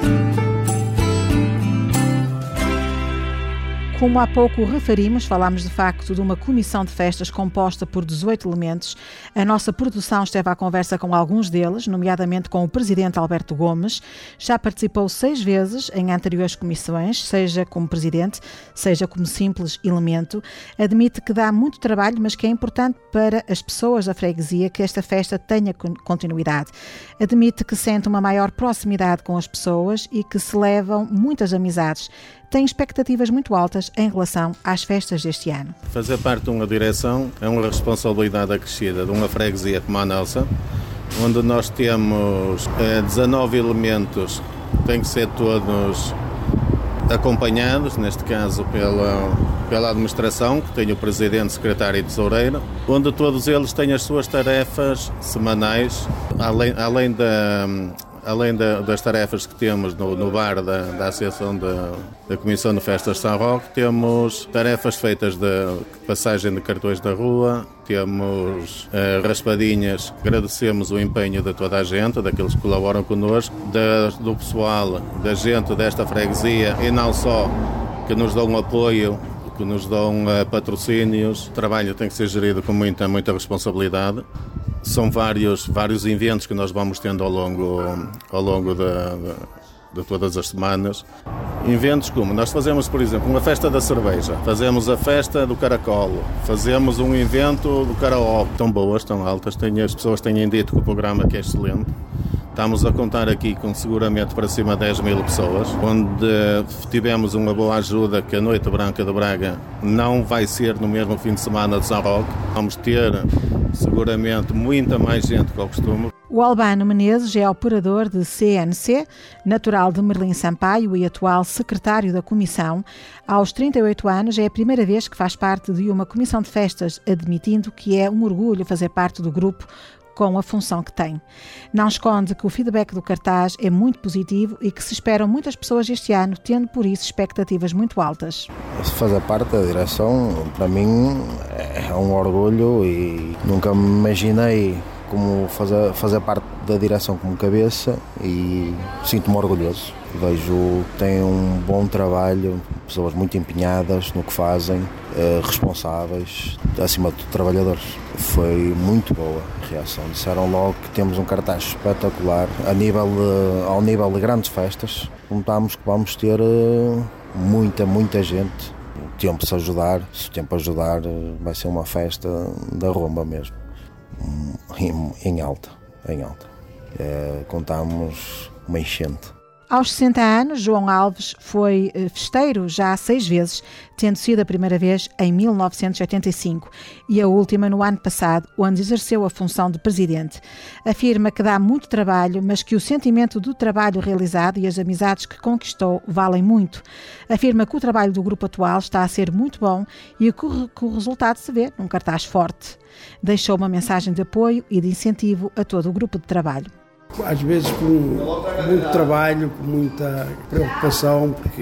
Como há pouco referimos, falámos de facto de uma comissão de festas composta por dezoito elementos. A nossa produção esteve à conversa com alguns deles, nomeadamente com o presidente Alberto Gomes. Já participou seis vezes em anteriores comissões, seja como presidente, seja como simples elemento. Admite que dá muito trabalho, mas que é importante para as pessoas da freguesia que esta festa tenha continuidade. Admite que sente uma maior proximidade com as pessoas e que se levam muitas amizades. Tem expectativas muito altas em relação às festas deste ano. Fazer parte de uma direção é uma responsabilidade acrescida de uma freguesia como a nossa, onde nós temos eh, dezanove elementos, têm que ser todos acompanhados, neste caso pela, pela administração, que tem o presidente, secretário e tesoureiro, onde todos eles têm as suas tarefas semanais, além, além da... Além da, das tarefas que temos no, no bar da, da Associação da, da Comissão de Festas de São Roque, temos tarefas feitas de passagem de cartões da rua, temos uh, raspadinhas, agradecemos o empenho de toda a gente, daqueles que colaboram connosco, da, do pessoal, da gente desta freguesia e não só, que nos dão apoio, que nos dão uh, patrocínios. O trabalho tem que ser gerido com muita, muita responsabilidade. São vários, vários eventos que nós vamos tendo ao longo, ao longo de, de, de todas as semanas. Eventos como, nós fazemos, por exemplo, uma festa da cerveja, fazemos a festa do caracol, fazemos um evento do karaoke. Tão boas, tão altas, tem, as pessoas têm dito que o programa que é excelente. Estamos a contar aqui com seguramente para cima de dez mil pessoas, onde tivemos uma boa ajuda que a Noite Branca de Braga não vai ser no mesmo fim de semana de São Roque. Vamos ter seguramente muita mais gente que ao costume. O Albano Menezes é operador de C N C, natural de Merlim Sampaio e atual secretário da Comissão. Aos trinta e oito anos é a primeira vez que faz parte de uma comissão de festas, admitindo que é um orgulho fazer parte do grupo com a função que tem. Não esconde que o feedback do cartaz é muito positivo e que se esperam muitas pessoas este ano, tendo por isso expectativas muito altas. Fazer parte da direção, para mim, é um orgulho e nunca me imaginei como fazer, fazer parte da direção como cabeça e sinto-me orgulhoso. Vejo que têm um bom trabalho, pessoas muito empenhadas no que fazem, responsáveis, acima de tudo trabalhadores. Foi muito boa a reação. Disseram logo que temos um cartaz espetacular a nível de, ao nível de grandes festas. Contámos que vamos ter muita, muita gente. O tempo se ajudar, se o tempo ajudar, vai ser uma festa da Romba mesmo. Em, em alta, em alta. É, contamos uma enchente. Aos sessenta anos, João Alves foi festeiro já seis vezes, tendo sido a primeira vez em mil novecentos e oitenta e cinco e a última no ano passado, onde exerceu a função de presidente. Afirma que dá muito trabalho, mas que o sentimento do trabalho realizado e as amizades que conquistou valem muito. Afirma que o trabalho do grupo atual está a ser muito bom e que o resultado se vê num cartaz forte. Deixou uma mensagem de apoio e de incentivo a todo o grupo de trabalho. Às vezes com muito trabalho, com muita preocupação, porque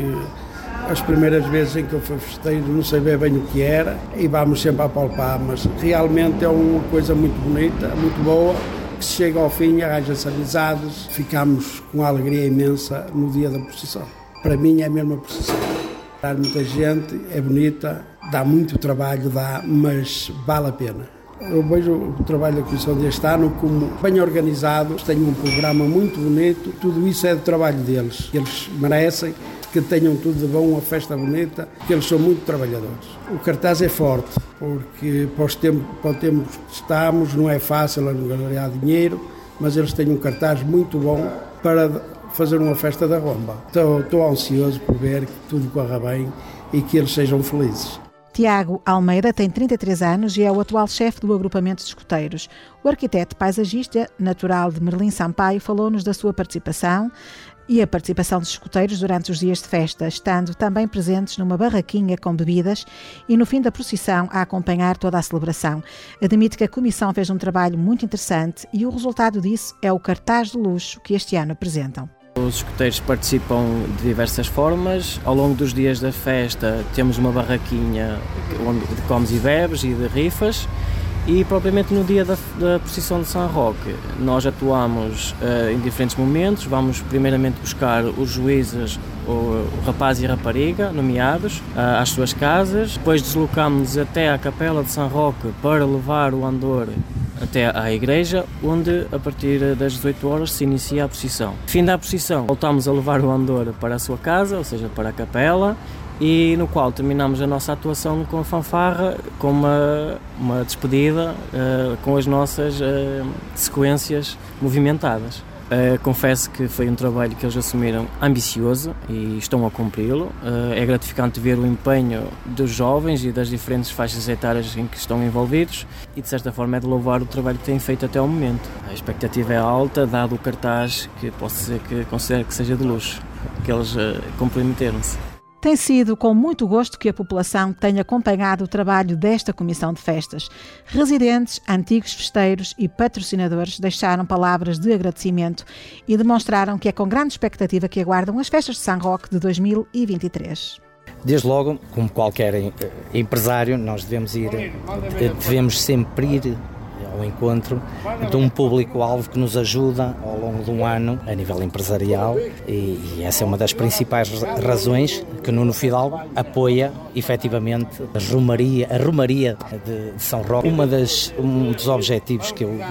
as primeiras vezes em que eu fui festeiro não sabia bem o que era e vamos sempre a palpar, mas realmente é uma coisa muito bonita, muito boa, que se chega ao fim, arranja-se amizades, ficamos com uma alegria imensa no dia da procissão. Para mim é a mesma procissão. Dá muita gente, é bonita, dá muito trabalho, dá, mas vale a pena. Eu vejo o trabalho da Comissão deste ano como bem organizado, têm um programa muito bonito, tudo isso é do trabalho deles. Eles merecem que tenham tudo de bom, uma festa bonita, que eles são muito trabalhadores. O cartaz é forte, porque para, os tempos, para o tempo que estamos não é fácil angariar dinheiro, mas eles têm um cartaz muito bom para fazer uma festa da Romba. Estou, estou ansioso por ver que tudo corra bem e que eles sejam felizes. Tiago Almeida tem trinta e três anos e é o atual chefe do agrupamento de escuteiros. O arquiteto paisagista, natural de Merlim Sampaio, falou-nos da sua participação e a participação dos escuteiros durante os dias de festa, estando também presentes numa barraquinha com bebidas e no fim da procissão a acompanhar toda a celebração. Admite que a comissão fez um trabalho muito interessante e o resultado disso é o cartaz de luxo que este ano apresentam. Os escuteiros participam de diversas formas. Ao longo dos dias da festa temos uma barraquinha onde de comes e bebes e de rifas e propriamente no dia da, da procissão de São Roque nós atuamos uh, em diferentes momentos. Vamos primeiramente buscar os juízes, o, o rapaz e a rapariga nomeados uh, às suas casas, depois deslocamos-nos até à capela de São Roque para levar o andor até à igreja, onde a partir das dezoito horas se inicia a procissão. Fim da procissão, voltamos a levar o andor para a sua casa, ou seja, para a capela, e no qual terminamos a nossa atuação com a fanfarra, com uma, uma despedida, uh, com as nossas uh, sequências movimentadas. Uh, confesso que foi um trabalho que eles assumiram ambicioso e estão a cumpri-lo. Uh, é gratificante ver o empenho dos jovens e das diferentes faixas etárias em que estão envolvidos e, de certa forma, é de louvar o trabalho que têm feito até ao momento. A expectativa é alta, dado o cartaz, que posso dizer que considero que seja de luxo, que eles uh, comprometeram-se. Tem sido com muito gosto que a população tem acompanhado o trabalho desta Comissão de Festas. Residentes, antigos festeiros e patrocinadores deixaram palavras de agradecimento e demonstraram que é com grande expectativa que aguardam as festas de São Roque de dois mil e vinte e três. Desde logo, como qualquer empresário, nós devemos ir, devemos sempre ir ao encontro de um público-alvo que nos ajuda ao longo de um ano a nível empresarial e, e essa é uma das principais razões que Nuno Fidalgo apoia efetivamente a Romaria, a Romaria de, de São Roque. Uma das, um dos objetivos que eu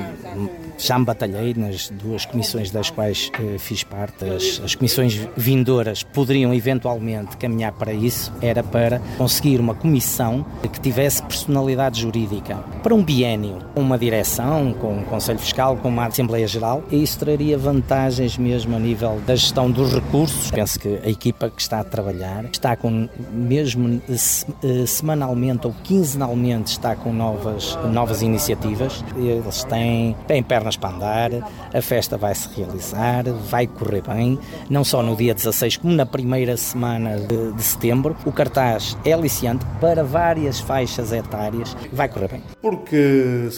já me batalhei nas duas comissões das quais eh, fiz parte, as, as comissões vindouras poderiam eventualmente caminhar para isso, era para conseguir uma comissão que tivesse personalidade jurídica para um biénio, uma direção, com um Conselho Fiscal, com uma Assembleia Geral, e isso traria vantagens mesmo a nível da gestão dos recursos. Penso que a equipa que está a trabalhar está com, mesmo semanalmente ou quinzenalmente, está com novas, novas iniciativas. Eles têm, têm pernas para andar, a festa vai se realizar, vai correr bem, não só no dia dezasseis como na primeira semana de, de setembro. O cartaz é aliciante para várias faixas etárias, vai correr bem. Porque sou da terra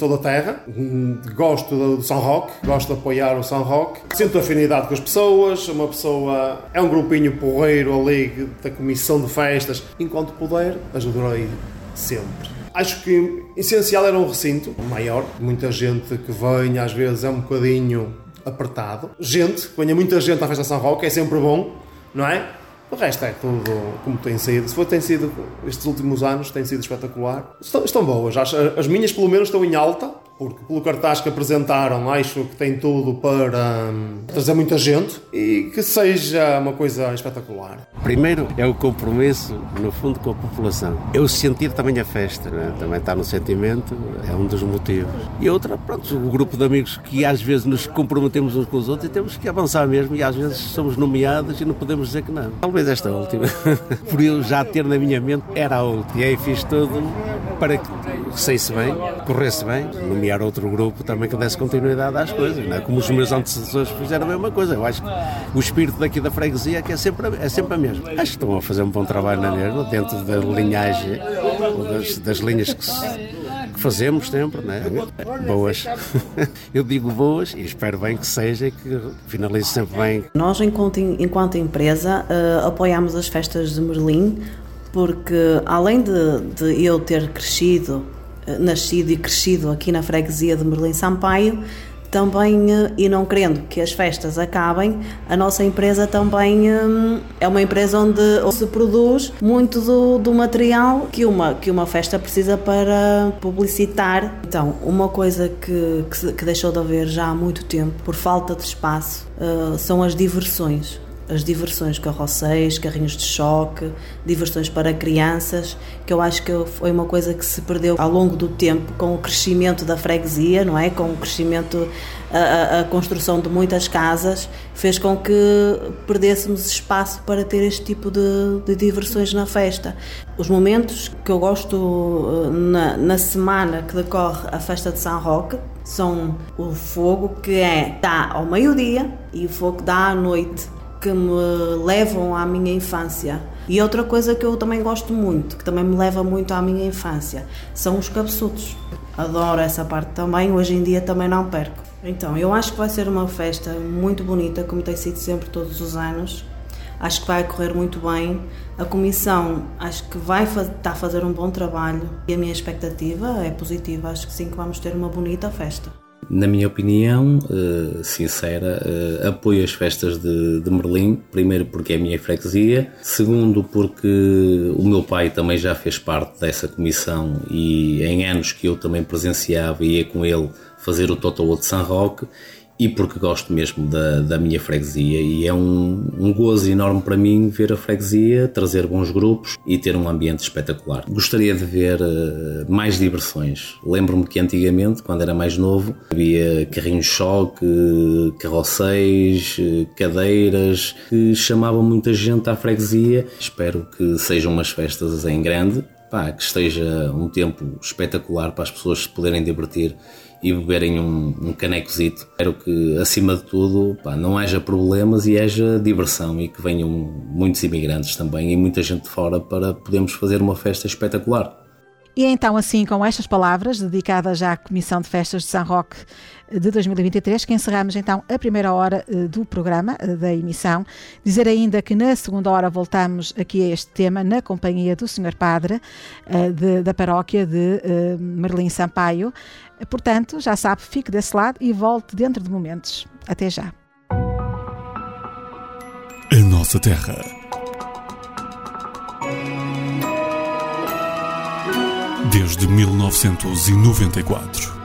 terra, gosto do São Roque, gosto de apoiar o São Roque, sinto afinidade com as pessoas, uma pessoa é um grupinho porreiro ali da comissão de festas, enquanto puder, ajudarei sempre. Acho que essencial era um recinto maior, muita gente que vem, às vezes é um bocadinho apertado, gente, que venha muita gente à festa de São Roque, é sempre bom, não é? O resto é tudo como tem sido. Se for, tem sido, estes últimos anos tem sido espetacular. Estão, estão boas. As, as minhas, pelo menos, estão em alta, porque pelo cartaz que apresentaram, acho que tem tudo para hum, trazer muita gente e que seja uma coisa espetacular. Primeiro é o compromisso, no fundo, com a população. Eu sentir também a festa, né? Também está no sentimento, é um dos motivos. E outra, pronto, o grupo de amigos que às vezes nos comprometemos uns com os outros e temos que avançar mesmo e às vezes somos nomeados e não podemos dizer que não. Talvez esta última, por eu já ter na minha mente, era a última. E aí fiz tudo para que saísse bem, corresse bem, nomear outro grupo também que desse continuidade às coisas, não é? Como os meus antecessores fizeram a mesma coisa. Eu acho que o espírito daqui da freguesia é que é sempre, é sempre a mesma. Acho que estão a fazer um bom trabalho na mesma, dentro da linhagem, ou das, das linhas que, se, que fazemos sempre, não é? Boas. Eu digo boas e espero bem que seja e que finalize sempre bem. Nós, enquanto, enquanto empresa, uh, apoiamos as festas de Merlim, porque além de, de eu ter crescido, nascido e crescido aqui na freguesia de Merlim Sampaio, também, e não querendo que as festas acabem, a nossa empresa também hum, é uma empresa onde se produz muito do, do material que uma, que uma festa precisa para publicitar. Então, uma coisa que, que, que deixou de haver já há muito tempo, por falta de espaço, uh, são as diversões. As diversões, carroceiros, carrinhos de choque, diversões para crianças, que eu acho que foi uma coisa que se perdeu ao longo do tempo com o crescimento da freguesia, não é? Com o crescimento, a, a construção de muitas casas, fez com que perdêssemos espaço para ter este tipo de, de diversões na festa. Os momentos que eu gosto na, na semana que decorre a festa de São Roque são o fogo, que é, dá ao meio-dia, e o fogo que dá à noite, que me levam à minha infância. E outra coisa que eu também gosto muito, que também me leva muito à minha infância, são os cabeçudos. Adoro essa parte também, hoje em dia também não perco. Então, eu acho que vai ser uma festa muito bonita, como tem sido sempre todos os anos. Acho que vai correr muito bem. A comissão acho que vai estar a fazer um bom trabalho e a minha expectativa é positiva. Acho que sim, que vamos ter uma bonita festa. Na minha opinião, uh, sincera, uh, apoio as festas de, de Merlim, primeiro porque é a minha freguesia, segundo porque o meu pai também já fez parte dessa comissão e em anos que eu também presenciava e ia com ele fazer o Totó de São Roque, e porque gosto mesmo da, da minha freguesia, e é um, um gozo enorme para mim ver a freguesia, trazer bons grupos e ter um ambiente espetacular. Gostaria de ver uh, mais diversões. Lembro-me que antigamente, quando era mais novo, havia carrinhos de choque, carroceiros, cadeiras, que chamavam muita gente à freguesia. Espero que sejam umas festas em grande, pá, que esteja um tempo espetacular para as pessoas se poderem divertir e beberem um, um canecozito. Espero que, acima de tudo, pá, não haja problemas e haja diversão, e que venham muitos imigrantes também e muita gente de fora para podermos fazer uma festa espetacular. E então, assim, com estas palavras, dedicadas já à Comissão de Festas de São Roque de dois mil e vinte e três, que encerramos então a primeira hora do programa, da emissão. Dizer ainda que na segunda hora voltamos aqui a este tema na companhia do senhor Padre de, da paróquia de Merlim Sampaio. Portanto, já sabe, fique desse lado e volte dentro de momentos. Até já. A nossa terra. Desde mil novecentos e noventa e quatro.